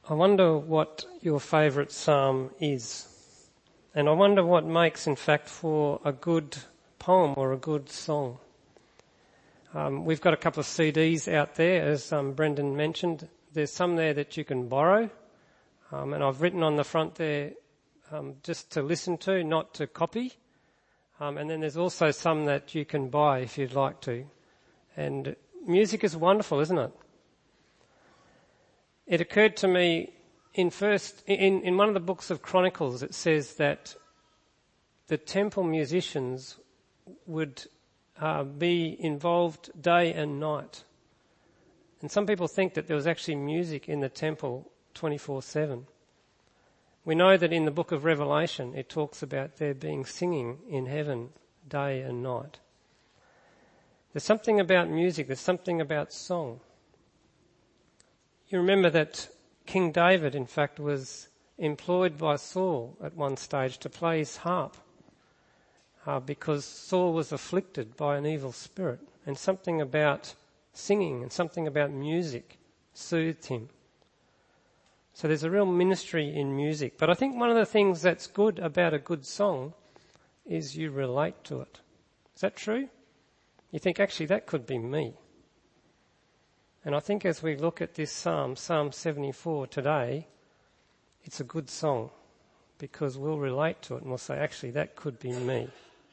I wonder what your favourite psalm is. And I wonder what makes, in fact, for a good poem or a good song. We've got a couple of CDs out there, as Brendan mentioned. There's some there that you can borrow. And I've written on the front there just to listen to, not to copy. And then there's also some that you can buy if you'd like to. And music is wonderful, isn't it? It occurred to me in one of the books of Chronicles, it says that the temple musicians would be involved day and night. And some people think that there was actually music in the temple 24/7. We know that in the book of Revelation it talks about there being singing in heaven day and night. There's something about music, there's something about song. You remember that King David, in fact, was employed by Saul at one stage to play his harp because Saul was afflicted by an evil spirit, and something about singing and something about music soothed him. So there's a real ministry in music. But I think one of the things that's good about a good song is you relate to it. Is that true? You think, actually, that could be me. And I think as we look at this Psalm 74 today, it's a good song because we'll relate to it and we'll say, actually, that could be me.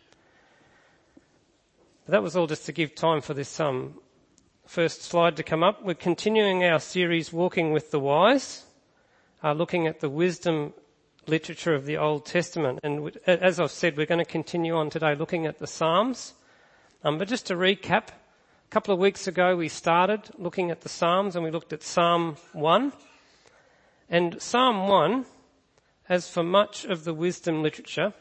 But that was all just to give time for this first slide to come up. We're continuing our series, Walking with the Wise, looking at the wisdom literature of the Old Testament. And as I've said, we're going to continue on today looking at the Psalms. But just to recap, a couple of weeks ago we started looking at the Psalms and we looked at Psalm 1. And Psalm 1, as for much of the wisdom literature,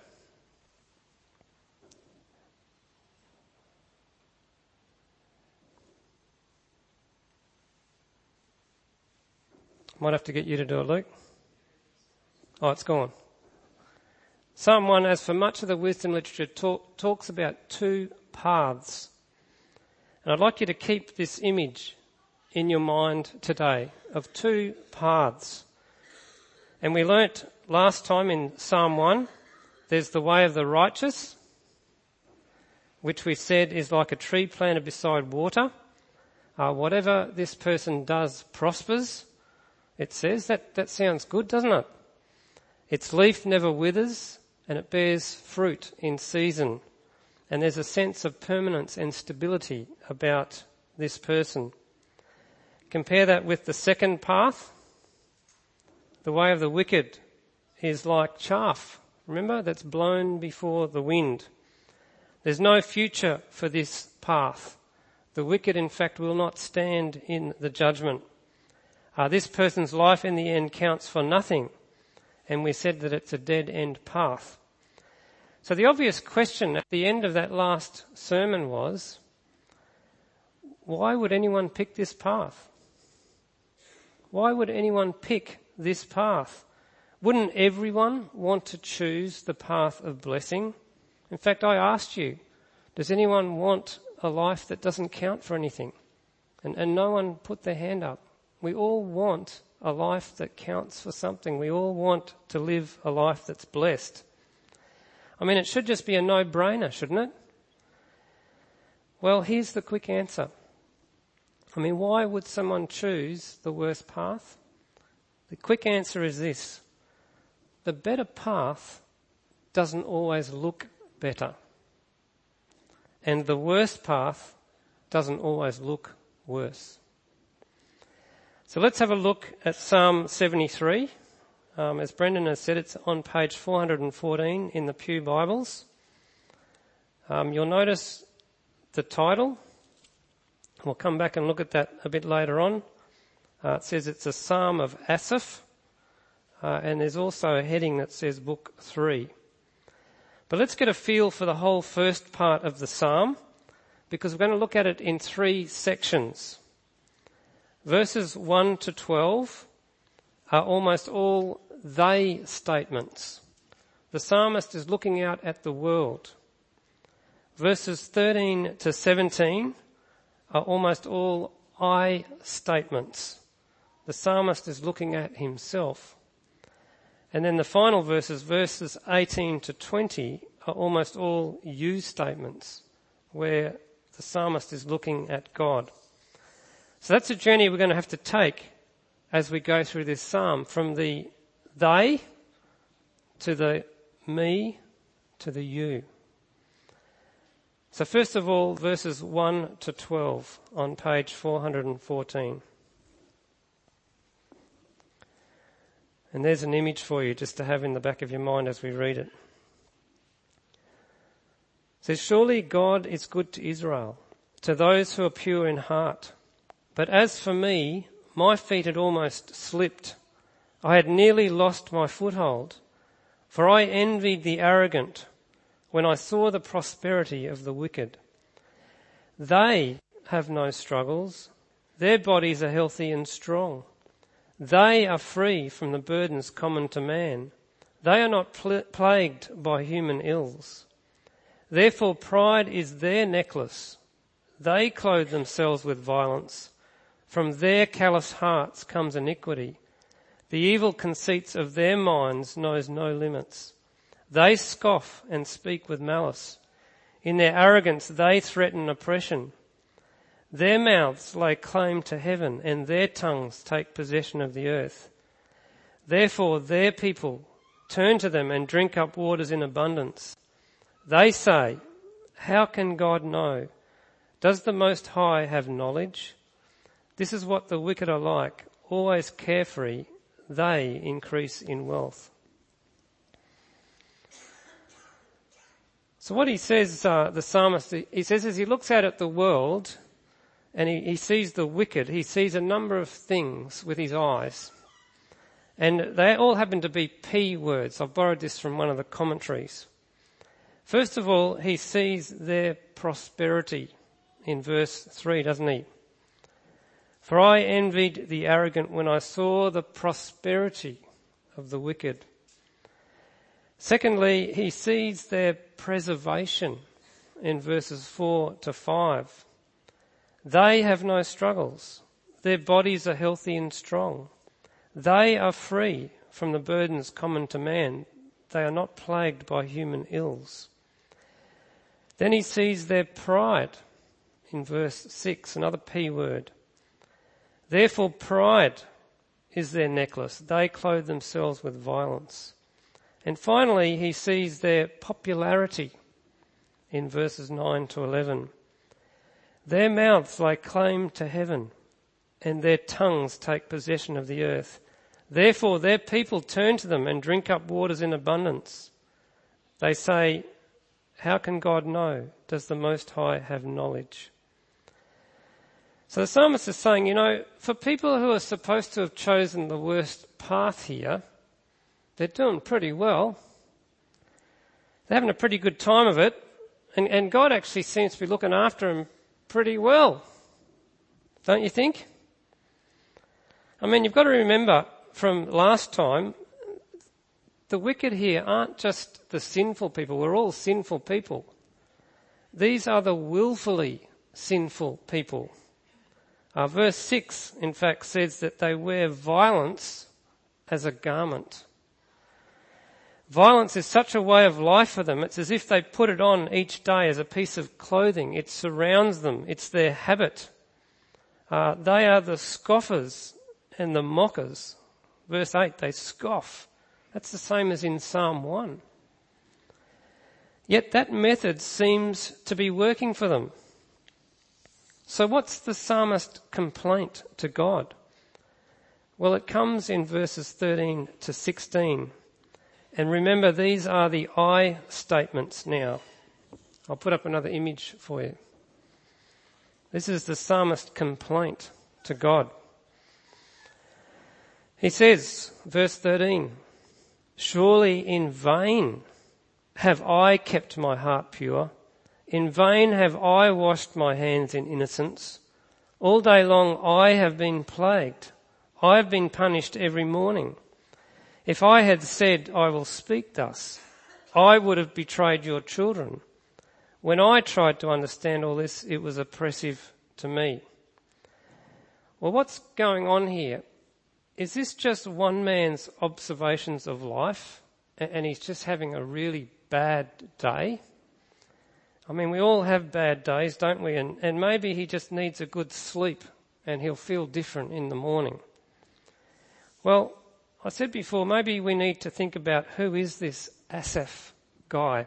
might have to get you to do it, Luke. Oh, it's gone. Psalm 1, as for much of the wisdom literature, talks about two paths. And I'd like you to keep this image in your mind today of two paths. And we learnt last time in Psalm 1, there's the way of the righteous, which we said is like a tree planted beside water. Whatever this person does prospers, it says. That sounds good, doesn't it? Its leaf never withers and it bears fruit in season. And there's a sense of permanence and stability about this person. Compare that with the second path. The way of the wicked is like chaff, remember, that's blown before the wind. There's no future for this path. The wicked, in fact, will not stand in the judgment. This person's life in the end counts for nothing. And we said that it's a dead-end path. So the obvious question at the end of that last sermon was, why would anyone pick this path? Why would anyone pick this path? Wouldn't everyone want to choose the path of blessing? In fact, I asked you, does anyone want a life that doesn't count for anything? And no one put their hand up. We all want a life that counts for something. We all want to live a life that's blessed. I mean, it should just be a no-brainer, shouldn't it? Well, here's the quick answer. I mean, why would someone choose the worst path? The quick answer is this. The better path doesn't always look better. And the worst path doesn't always look worse. So let's have a look at Psalm 73. As Brendan has said, it's on page 414 in the Pew Bibles. You'll notice the title. We'll come back and look at that a bit later on. It says it's a Psalm of Asaph, and there's also a heading that says Book 3. But let's get a feel for the whole first part of the Psalm, because we're going to look at it in three sections. Verses 1 to 12 are almost all they statements. The psalmist is looking out at the world. Verses 13 to 17 are almost all I statements. The psalmist is looking at himself. And then the final verses 18 to 20, are almost all you statements where the psalmist is looking at God. So that's a journey we're going to have to take as we go through this psalm, from the they to the me to the you. So first of all, verses 1 to 12 on page 414. And there's an image for you just to have in the back of your mind as we read it. It says, surely God is good to Israel, to those who are pure in heart. But as for me, my feet had almost slipped. I had nearly lost my foothold, for I envied the arrogant when I saw the prosperity of the wicked. They have no struggles. Their bodies are healthy and strong. They are free from the burdens common to man. They are not plagued by human ills. Therefore pride is their necklace. They clothe themselves with violence. From their callous hearts comes iniquity. The evil conceits of their minds knows no limits. They scoff and speak with malice. In their arrogance they threaten oppression. Their mouths lay claim to heaven, and their tongues take possession of the earth. Therefore their people turn to them and drink up waters in abundance. They say, how can God know? Does the Most High have knowledge? This is what the wicked are like, always carefree. They increase in wealth. So what he says, the psalmist, he says as he looks out at the world and he sees the wicked, he sees a number of things with his eyes. And they all happen to be P words. I've borrowed this from one of the commentaries. First of all, he sees their prosperity in verse 3, doesn't he? For I envied the arrogant when I saw the prosperity of the wicked. Secondly, he sees their preservation in verses 4 to 5. They have no struggles. Their bodies are healthy and strong. They are free from the burdens common to man. They are not plagued by human ills. Then he sees their pride in verse 6, another P word. Therefore pride is their necklace. They clothe themselves with violence. And finally, he sees their popularity in verses 9 to 11. Their mouths lay claim to heaven, and their tongues take possession of the earth. Therefore their people turn to them and drink up waters in abundance. They say, how can God know? Does the Most High have knowledge? So the psalmist is saying, for people who are supposed to have chosen the worst path here, they're doing pretty well. They're having a pretty good time of it. And God actually seems to be looking after them pretty well. Don't you think? I mean, you've got to remember from last time, the wicked here aren't just the sinful people. We're all sinful people. These are the willfully sinful people. Verse 6, in fact, says that they wear violence as a garment. Violence is such a way of life for them. It's as if they put it on each day as a piece of clothing. It surrounds them. It's their habit. They are the scoffers and the mockers. Verse 8, they scoff. That's the same as in Psalm 1. Yet that method seems to be working for them. So what's the psalmist's complaint to God? Well, it comes in verses 13 to 16. And remember, these are the I statements now. I'll put up another image for you. This is the psalmist's complaint to God. He says, verse 13, surely in vain have I kept my heart pure. In vain have I washed my hands in innocence. All day long I have been plagued. I have been punished every morning. If I had said, I will speak thus, I would have betrayed your children. When I tried to understand all this, it was oppressive to me. Well, what's going on here is this just one man's observations of life and he's just having a really bad day? I mean, we all have bad days, don't we? And maybe he just needs a good sleep and he'll feel different in the morning. Well, I said before, maybe we need to think about who is this Asaph guy.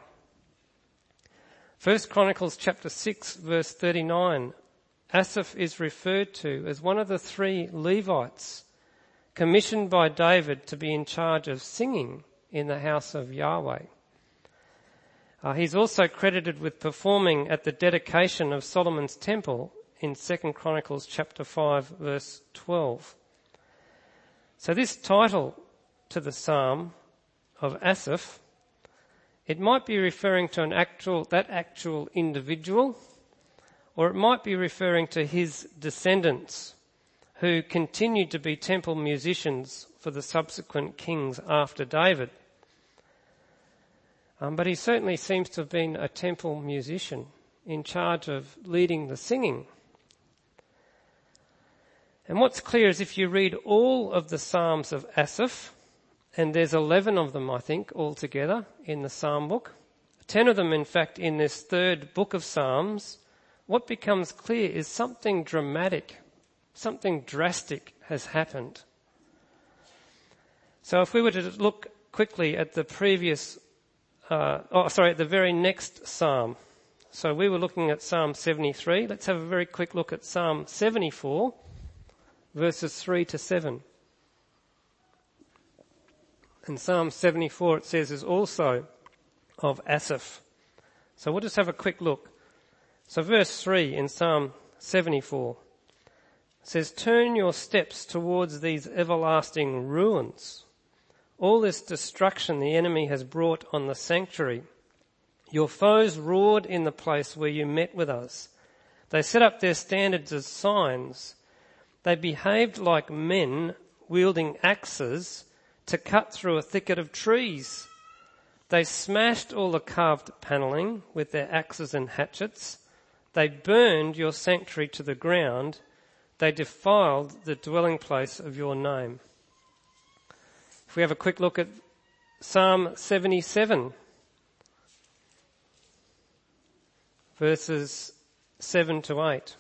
1 Chronicles chapter 6 verse 39, Asaph is referred to as one of the 3 Levites commissioned by David to be in charge of singing in the house of Yahweh. He's also credited with performing at the dedication of Solomon's temple in 2 Chronicles chapter 5 verse 12. So this title to the psalm of Asaph, it might be referring to that actual individual, or it might be referring to his descendants who continued to be temple musicians for the subsequent kings after David. But he certainly seems to have been a temple musician in charge of leading the singing. And what's clear is if you read all of the Psalms of Asaph, and there's 11 of them, I think, altogether in the Psalm book, 10 of them, in fact, in this 3rd book of Psalms, what becomes clear is something dramatic, something drastic has happened. So if we were to look quickly at the the very next Psalm. So we were looking at Psalm 73. Let's have a very quick look at Psalm 74, verses 3 to 7. In Psalm 74 it says is also of Asaph. So we'll just have a quick look. So verse 3 in Psalm 74 says, "Turn your steps towards these everlasting ruins. All this destruction the enemy has brought on the sanctuary. Your foes roared in the place where you met with us. They set up their standards as signs. They behaved like men wielding axes to cut through a thicket of trees. They smashed all the carved panelling with their axes and hatchets. They burned your sanctuary to the ground. They defiled the dwelling place of your name." If we have a quick look at Psalm 77, verses 7 to 8. It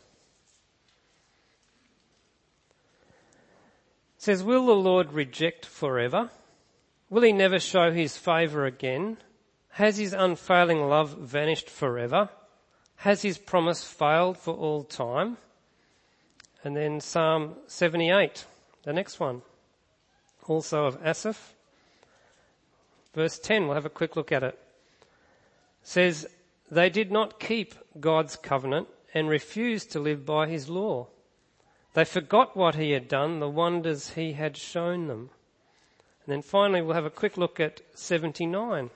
says, "Will the Lord reject forever? Will he never show his favour again? Has his unfailing love vanished forever? Has his promise failed for all time?" And then Psalm 78, the next one, also of Asaph. Verse 10, we'll have a quick look at it. It says, "They did not keep God's covenant and refused to live by his law. They forgot what he had done, the wonders he had shown them." And then finally we'll have a quick look at 79,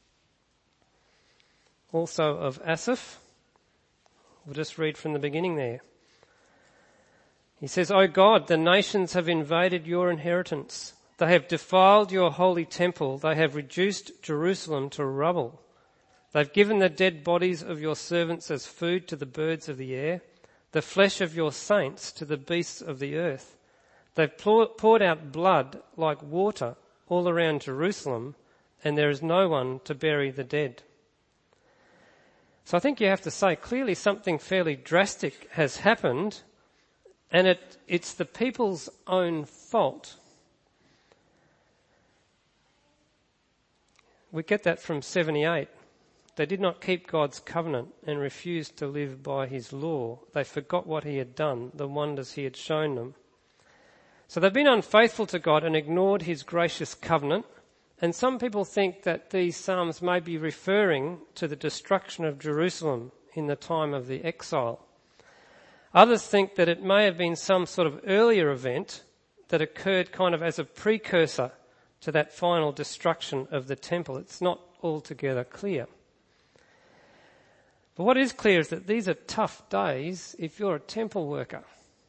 also of Asaph. We'll just read from the beginning there. He says, "O God, the nations have invaded your inheritance. They have defiled your holy temple. They have reduced Jerusalem to rubble. They've given the dead bodies of your servants as food to the birds of the air, the flesh of your saints to the beasts of the earth. They've poured out blood like water all around Jerusalem, and there is no one to bury the dead." So I think you have to say clearly something fairly drastic has happened, and it's the people's own fault. We get that from 78. They did not keep God's covenant and refused to live by his law. They forgot what he had done, the wonders he had shown them. So they've been unfaithful to God and ignored his gracious covenant. And some people think that these Psalms may be referring to the destruction of Jerusalem in the time of the exile. Others think that it may have been some sort of earlier event that occurred kind of as a precursor to that final destruction of the temple. It's not altogether clear. But what is clear is that these are tough days if you're a temple worker.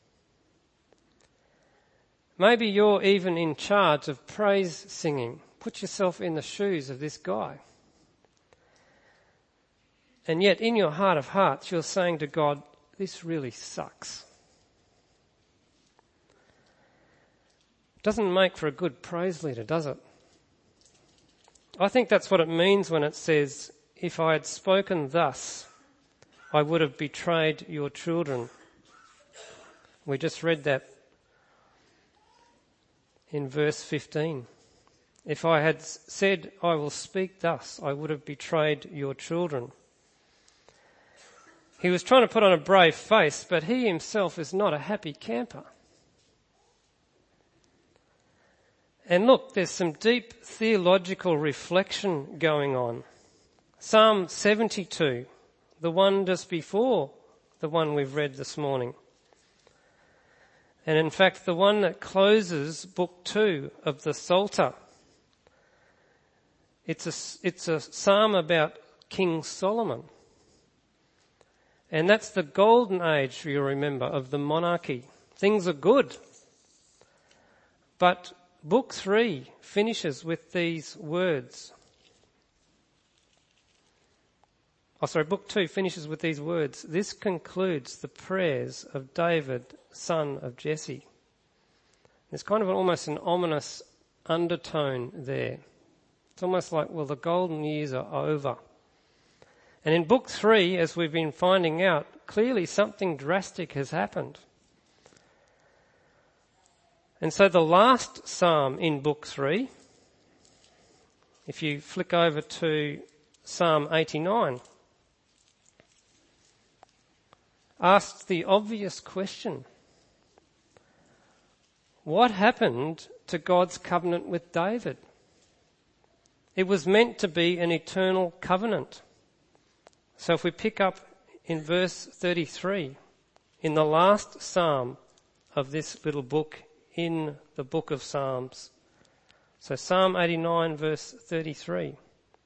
Maybe you're even in charge of praise singing. Put yourself in the shoes of this guy. And yet in your heart of hearts, you're saying to God, this really sucks. Doesn't make for a good praise leader, does it? I think that's what it means when it says, if I had spoken thus, I would have betrayed your children. We just read that in verse 15. If I had said, I will speak thus, I would have betrayed your children. He was trying to put on a brave face, but he himself is not a happy camper. And look, there's some deep theological reflection going on. Psalm 72, the one just before the one we've read this morning. And in fact, the one that closes book 2 of the Psalter. It's a psalm about King Solomon. And that's the golden age, you remember, of the monarchy. Things are good. But book 3 finishes with these words. Book 2 finishes with these words. This concludes the prayers of David, son of Jesse. There's kind of almost an ominous undertone there. It's almost like, well, the golden years are over. And in book 3, as we've been finding out, clearly something drastic has happened. And so the last psalm in book 3, if you flick over to Psalm 89, asks the obvious question. What happened to God's covenant with David? It was meant to be an eternal covenant. So if we pick up in verse 33, in the last psalm of this little book in the book of Psalms. So Psalm 89 verse 33.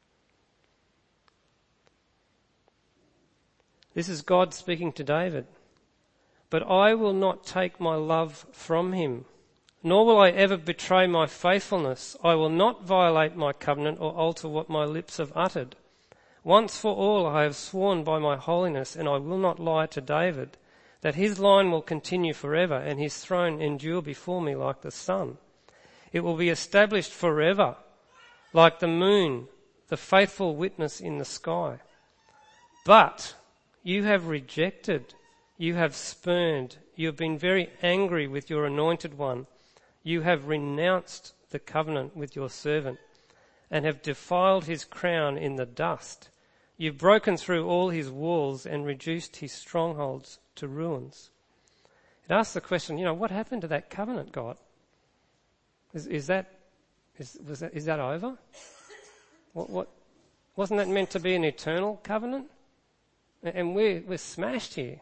This is God speaking to David. But I will not take my love from him, nor will I ever betray my faithfulness. I will not violate my covenant or alter what my lips have uttered. Once for all I have sworn by my holiness, and I will not lie to David, that his line will continue forever and his throne endure before me like the sun. It will be established forever, like the moon, the faithful witness in the sky. But you have rejected, you have spurned, you have been very angry with your anointed one. You have renounced the covenant with your servant and have defiled his crown in the dust. You've broken through all his walls and reduced his strongholds to ruins. It asks the question, what happened to that covenant, God? Is that over? What wasn't that meant to be an eternal covenant? And we're smashed here.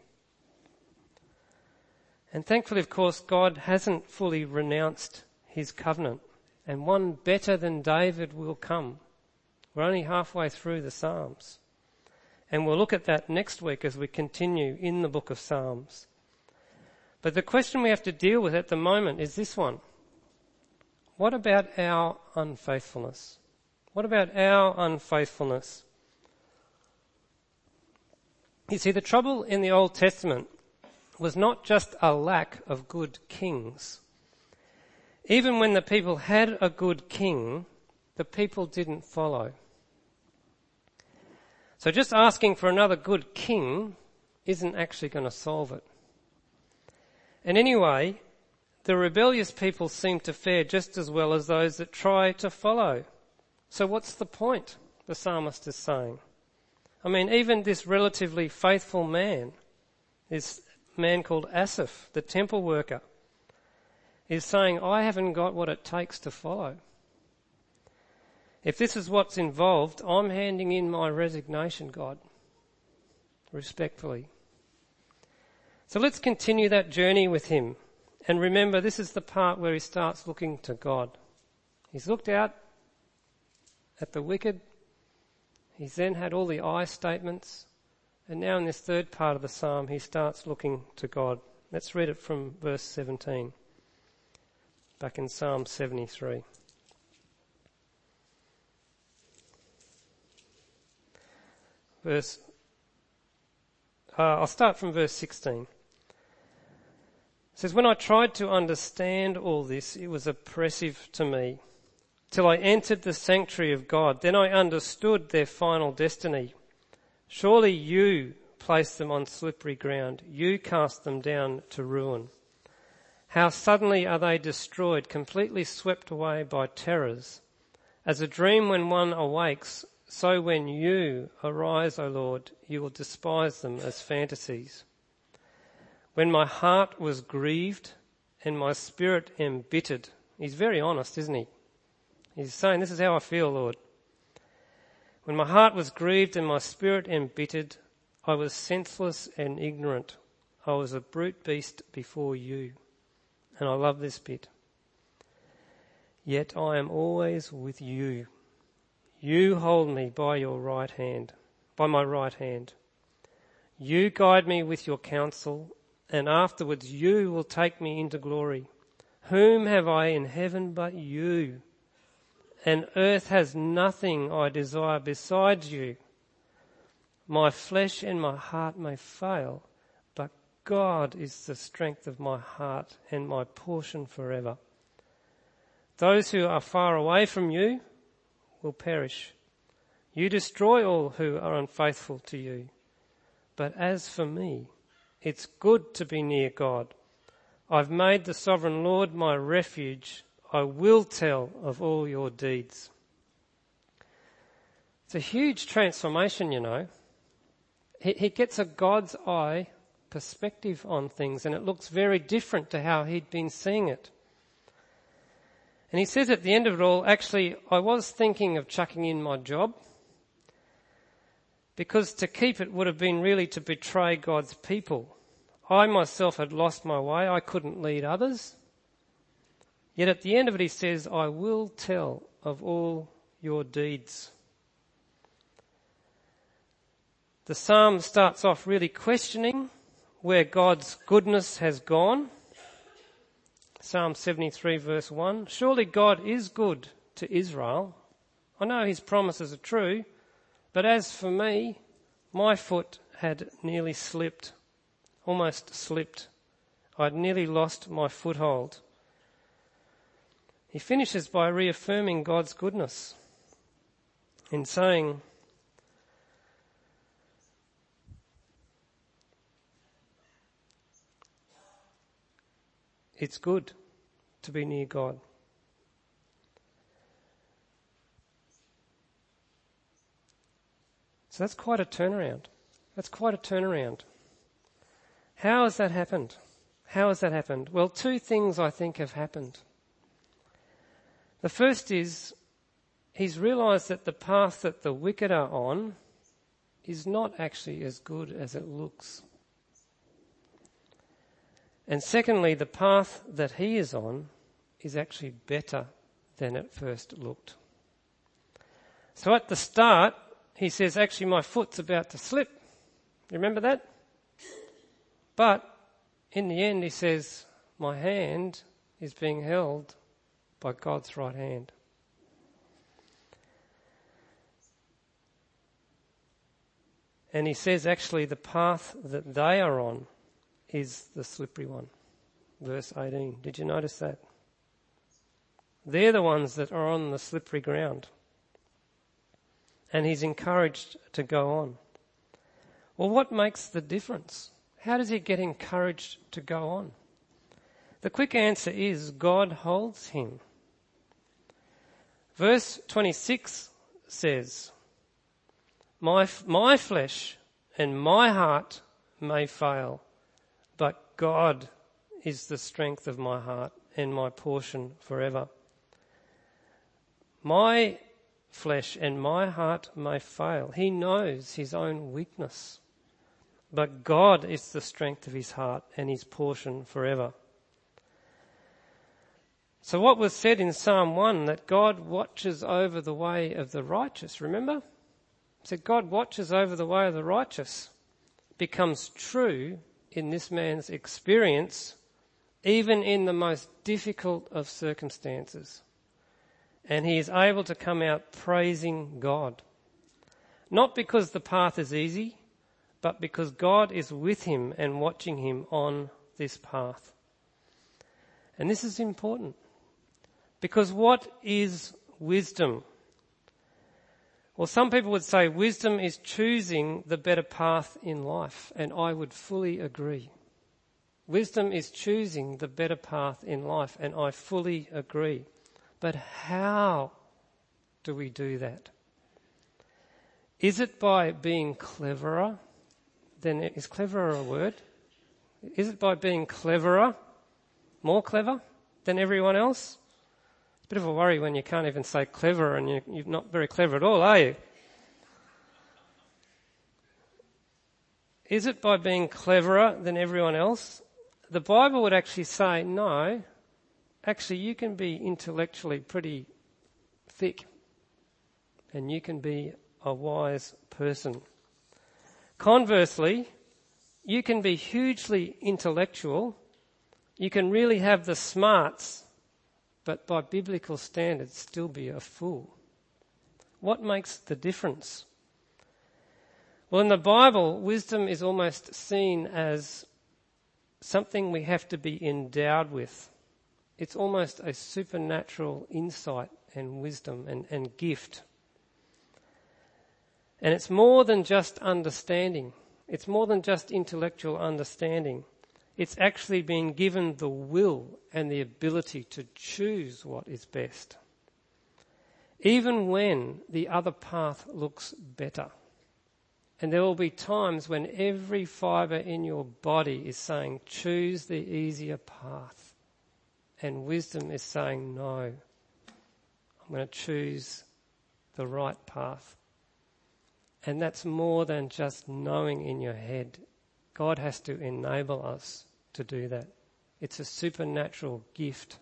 And thankfully, of course, God hasn't fully renounced his covenant. And one better than David will come. We're only halfway through the Psalms. And we'll look at that next week as we continue in the book of Psalms. But the question we have to deal with at the moment is this one. What about our unfaithfulness? What about our unfaithfulness? You see, the trouble in the Old Testament was not just a lack of good kings. Even when the people had a good king, the people didn't follow. So just asking for another good king isn't actually going to solve it. And anyway, the rebellious people seem to fare just as well as those that try to follow. So what's the point, the psalmist is saying? I mean, even this relatively faithful man, this man called Asaph, the temple worker, is saying, I haven't got what it takes to follow. If this is what's involved, I'm handing in my resignation, God, respectfully. So let's continue that journey with him. And remember, this is the part where he starts looking to God. He's looked out at the wicked. He's then had all the I statements. And now in this third part of the psalm, he starts looking to God. Let's read it from verse 17, back in Psalm 73. I'll start from verse 16. It says, when I tried to understand all this, it was oppressive to me, till I entered the sanctuary of God. Then I understood their final destiny. Surely you placed them on slippery ground. You cast them down to ruin. How suddenly are they destroyed, completely swept away by terrors. As a dream when one awakes, so when you arise, O Lord, you will despise them as fantasies. When my heart was grieved and my spirit embittered. He's very honest, isn't he? He's saying, this is how I feel, Lord. When my heart was grieved and my spirit embittered, I was senseless and ignorant. I was a brute beast before you. And I love this bit. Yet I am always with you. You hold me by your right hand, by my right hand. You guide me with your counsel, and afterwards you will take me into glory. Whom have I in heaven but you? And earth has nothing I desire besides you. My flesh and my heart may fail, but God is the strength of my heart and my portion forever. Those who are far away from you will perish. You destroy all who are unfaithful to you. But as for me, it's good to be near God. I've made the sovereign Lord my refuge. I will tell of all your deeds. It's a huge transformation, you know. He gets a God's eye perspective on things, and it looks very different to how he'd been seeing it. And he says at the end of it all, actually, I was thinking of chucking in my job, because to keep it would have been really to betray God's people. I myself had lost my way. I couldn't lead others. Yet at the end of it he says, I will tell of all your deeds. The psalm starts off really questioning where God's goodness has gone. Psalm 73 verse 1. Surely God is good to Israel. I know his promises are true, but as for me, my foot had nearly slipped, almost slipped. I'd nearly lost my foothold. He finishes by reaffirming God's goodness in saying, it's good to be near God. So that's quite a turnaround. That's quite a turnaround. How has that happened? How has that happened? Well, two things I think have happened. The first is he's realised that the path that the wicked are on is not actually as good as it looks. And secondly, the path that he is on is actually better than it first looked. So at the start, he says, actually my foot's about to slip. You remember that? But in the end he says, my hand is being held by God's right hand. And he says actually the path that they are on is the slippery one. Verse 18. Did you notice that? They're the ones that are on the slippery ground. And he's encouraged to go on. Well, what makes the difference? How does he get encouraged to go on? The quick answer is God holds him. Verse 26 says, My flesh and my heart may fail, but God is the strength of my heart and my portion forever. My flesh and my heart may fail. He knows his own weakness, but God is the strength of his heart and his portion forever. So what was said in Psalm 1, that God watches over the way of the righteous, remember? It said God watches over the way of the righteous, becomes true in this man's experience, even in the most difficult of circumstances. And he is able to come out praising God. Not because the path is easy, but because God is with him and watching him on this path. And this is important. Because what is wisdom? Well, some people would say wisdom is choosing the better path in life, and I would fully agree. Wisdom is choosing the better path in life, and I fully agree. But how do we do that? Is it by being cleverer than... Is cleverer a word? Is it by being cleverer, more clever than everyone else? It's a bit of a worry when you can't even say clever and you're not very clever at all, are you? Is it by being cleverer than everyone else? The Bible would actually say, no, actually you can be intellectually pretty thick and you can be a wise person. Conversely, you can be hugely intellectual, you can really have the smarts, but by biblical standards still be a fool. What makes the difference? Well, in the Bible, wisdom is almost seen as something we have to be endowed with. It's almost a supernatural insight and wisdom and gift. And it's more than just understanding. It's more than just intellectual understanding. It's actually being given the will and the ability to choose what is best, even when the other path looks better. And there will be times when every fibre in your body is saying, choose the easier path. And wisdom is saying, no, I'm going to choose the right path. And that's more than just knowing in your head. God has to enable us to do that. It's a supernatural gift.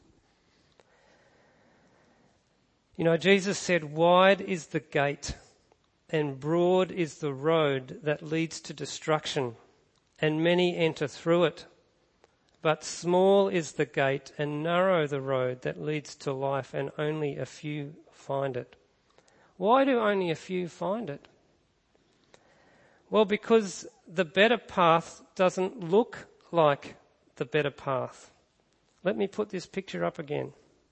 You know, Jesus said, wide is the gate and broad is the road that leads to destruction, and many enter through it. But small is the gate and narrow the road that leads to life, and only a few find it. Why do only a few find it? Well, because the better path doesn't look like the better path. Let me put this picture up again.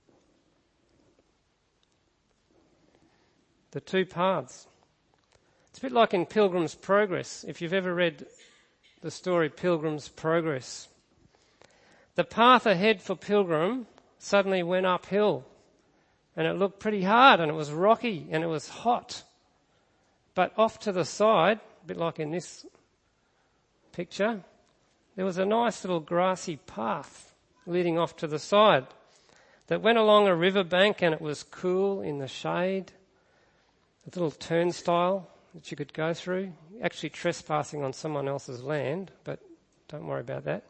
The two paths. It's a bit like in Pilgrim's Progress, if you've ever read the story Pilgrim's Progress. The path ahead for Pilgrim suddenly went uphill, and it looked pretty hard, and it was rocky, and it was hot. But off to the side, a bit like in this picture, there was a nice little grassy path leading off to the side that went along a riverbank, and it was cool in the shade. A little turnstile that you could go through, actually trespassing on someone else's land, but don't worry about that.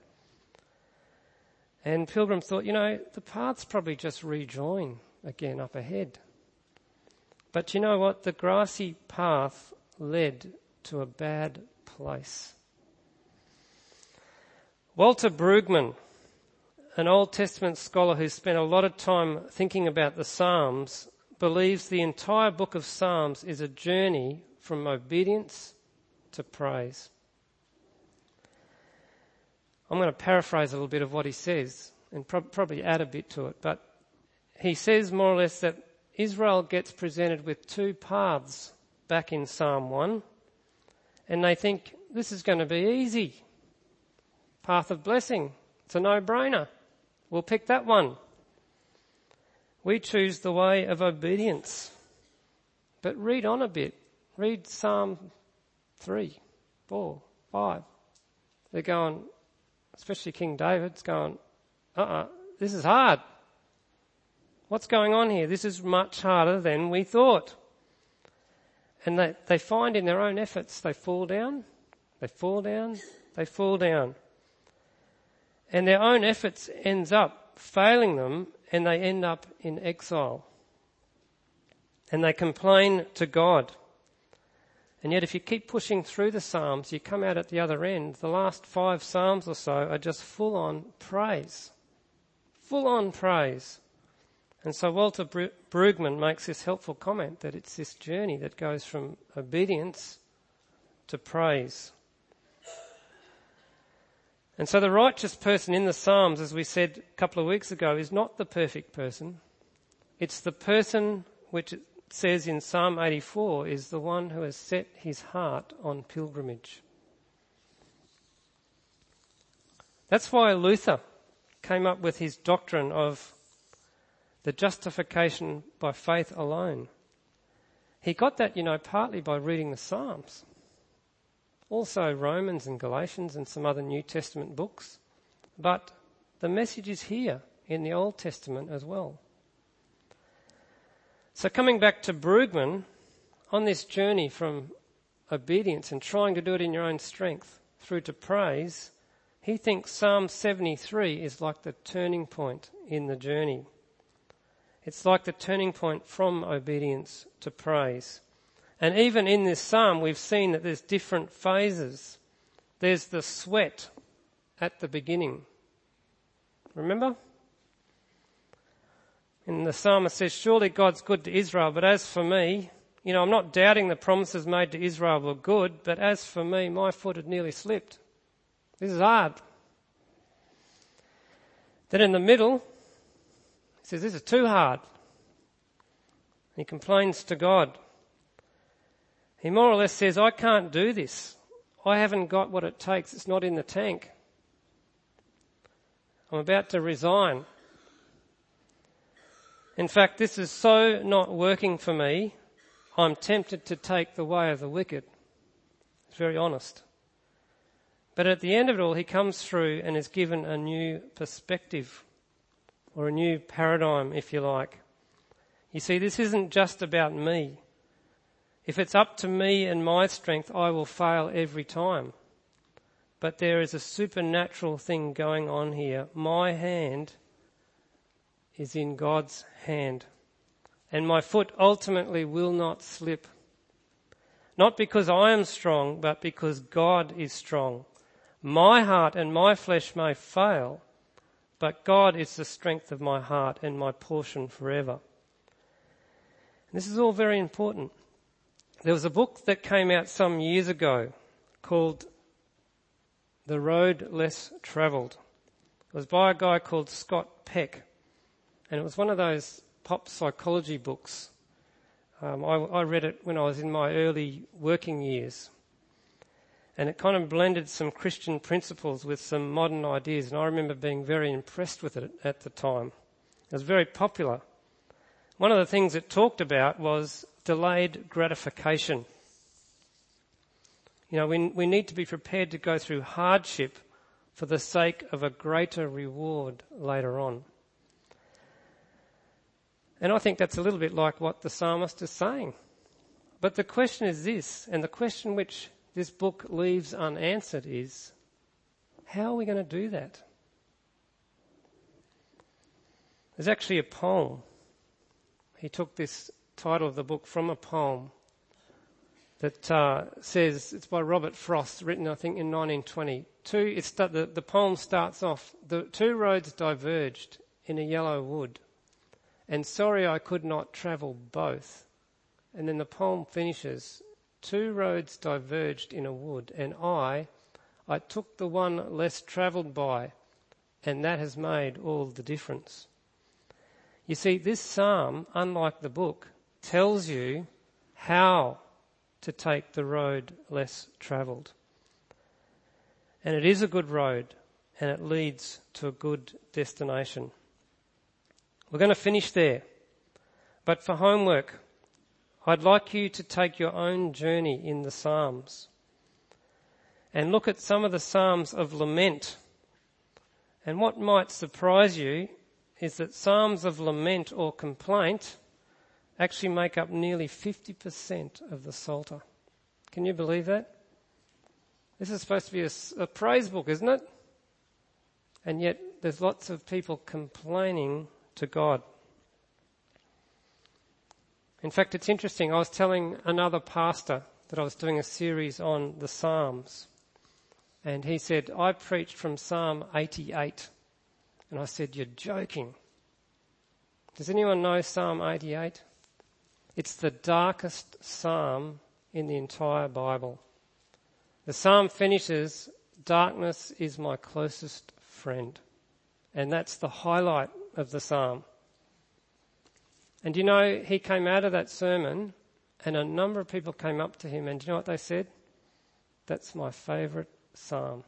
And Pilgrim thought, you know, the paths probably just rejoin again up ahead. But you know what? The grassy path led to a bad place. Walter Brueggemann, an Old Testament scholar who spent a lot of time thinking about the Psalms, believes the entire book of Psalms is a journey from obedience to praise. I'm going to paraphrase a little bit of what he says and probably add a bit to it, but he says more or less that Israel gets presented with two paths back in Psalm 1, and they think this is going to be easy. Path of blessing, it's a no-brainer. We'll pick that one. We choose the way of obedience. But read on a bit. Read Psalm 3, 4, 5. They're going, especially King David's going, this is hard. What's going on here? This is much harder than we thought. And they find in their own efforts, they fall down, they fall down, they fall down. And their own efforts ends up failing them, and they end up in exile. And they complain to God. And yet if you keep pushing through the Psalms, you come out at the other end. The last 5 Psalms or so are just full-on praise. Full-on praise. And so Walter Brueggemann makes this helpful comment that it's this journey that goes from obedience to praise. And so the righteous person in the Psalms, as we said a couple of weeks ago, is not the perfect person. It's the person which it says in Psalm 84 is the one who has set his heart on pilgrimage. That's why Luther came up with his doctrine of the justification by faith alone. He got that, partly by reading the Psalms. Also Romans and Galatians and some other New Testament books. But the message is here in the Old Testament as well. So coming back to Brueggemann, on this journey from obedience and trying to do it in your own strength through to praise, he thinks Psalm 73 is like the turning point in the journey. It's like the turning point from obedience to praise. And even in this psalm, we've seen that there's different phases. There's the sweat at the beginning. Remember? And the psalmist says, surely God's good to Israel, but as for me, I'm not doubting the promises made to Israel were good, but as for me, my foot had nearly slipped. This is hard. Then in the middle, he says, this is too hard. He complains to God. He more or less says, I can't do this. I haven't got what it takes. It's not in the tank. I'm about to resign. In fact, this is so not working for me, I'm tempted to take the way of the wicked. It's very honest. But at the end of it all, he comes through and is given a new perspective, or a new paradigm, if you like. You see, this isn't just about me. If it's up to me and my strength, I will fail every time. But there is a supernatural thing going on here. My hand is in God's hand. And my foot ultimately will not slip. Not because I am strong, but because God is strong. My heart and my flesh may fail, but God is the strength of my heart and my portion forever. This is all very important. There was a book that came out some years ago called The Road Less Travelled. It was by a guy called Scott Peck, and it was one of those pop psychology books. I read it when I was in my early working years, and it kind of blended some Christian principles with some modern ideas, and I remember being very impressed with it at the time. It was very popular. One of the things it talked about was delayed gratification. We need to be prepared to go through hardship for the sake of a greater reward later on. And I think that's a little bit like what the psalmist is saying. But the question is this, and the question which this book leaves unanswered is, how are we going to do that? There's actually a poem. He took this title of the book from a poem that says, it's by Robert Frost, written I think in 1920. The poem starts off, the two roads diverged in a yellow wood, and sorry I could not travel both. And then the poem finishes, two roads diverged in a wood, and I took the one less travelled by, and that has made all the difference. You see, this psalm, unlike the book, tells you how to take the road less travelled. And it is a good road, and it leads to a good destination. We're going to finish there. But for homework, I'd like you to take your own journey in the Psalms and look at some of the Psalms of lament. And what might surprise you is that Psalms of lament or complaint actually make up nearly 50% of the Psalter. Can you believe that? This is supposed to be a praise book, isn't it? And yet there's lots of people complaining to God. In fact, it's interesting. I was telling another pastor that I was doing a series on the Psalms. And he said, I preached from Psalm 88. And I said, you're joking. Does anyone know Psalm 88? It's the darkest psalm in the entire Bible. The psalm finishes, darkness is my closest friend. And that's the highlight of the psalm. And you know, he came out of that sermon and a number of people came up to him and do you know what they said? That's my favourite psalm.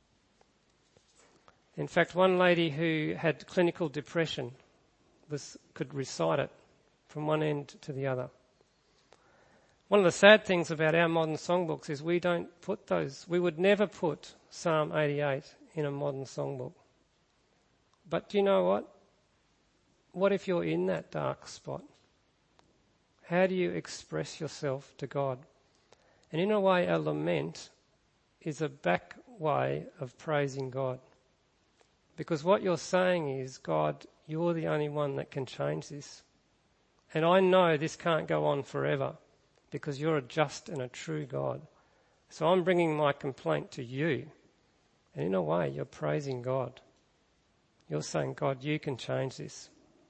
In fact, one lady who had clinical depression could recite it from one end to the other. One of the sad things about our modern songbooks is we would never put Psalm 88 in a modern songbook. But do you know what? What if you're in that dark spot? How do you express yourself to God? And in a way, a lament is a back way of praising God. Because what you're saying is, God, you're the only one that can change this. And I know this can't go on forever because you're a just and a true God. So I'm bringing my complaint to you. And in a way, you're praising God. You're saying, God, you can change this.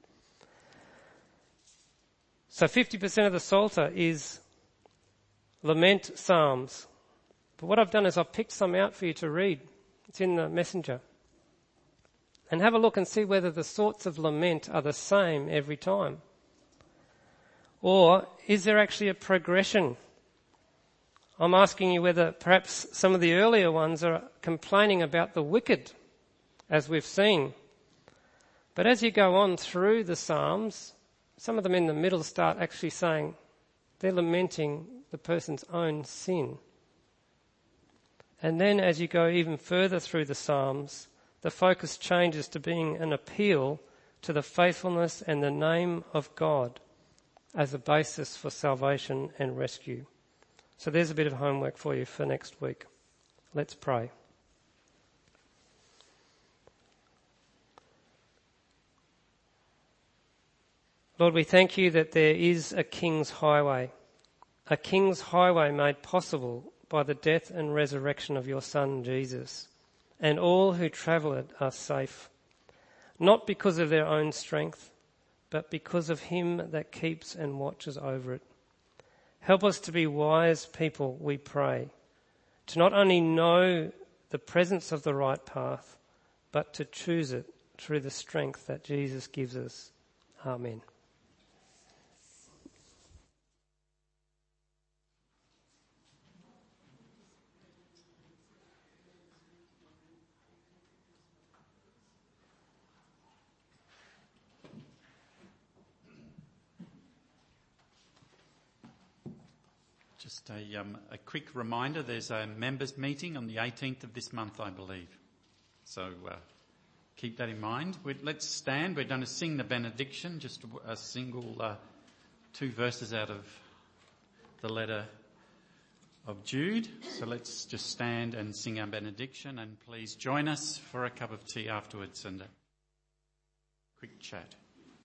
So 50% of the Psalter is lament psalms. But what I've done is I've picked some out for you to read. It's in the messenger. And have a look and see whether the sorts of lament are the same every time. Or is there actually a progression? I'm asking you whether perhaps some of the earlier ones are complaining about the wicked, as we've seen. But as you go on through the Psalms, some of them in the middle start actually saying they're lamenting the person's own sin. And then as you go even further through the Psalms, the focus changes to being an appeal to the faithfulness and the name of God as a basis for salvation and rescue. So there's a bit of homework for you for next week. Let's pray. Lord, we thank you that there is a King's highway made possible by the death and resurrection of your Son, Jesus, and all who travel it are safe, not because of their own strength, but because of him that keeps and watches over it. Help us to be wise people, we pray, to not only know the presence of the right path, but to choose it through the strength that Jesus gives us. Amen. Just a quick reminder, there's a members' meeting on the 18th of this month, I believe. So keep that in mind. Let's stand. We're going to sing the benediction, just a single 2 verses out of the letter of Jude. So let's just stand and sing our benediction, and please join us for a cup of tea afterwards and a quick chat.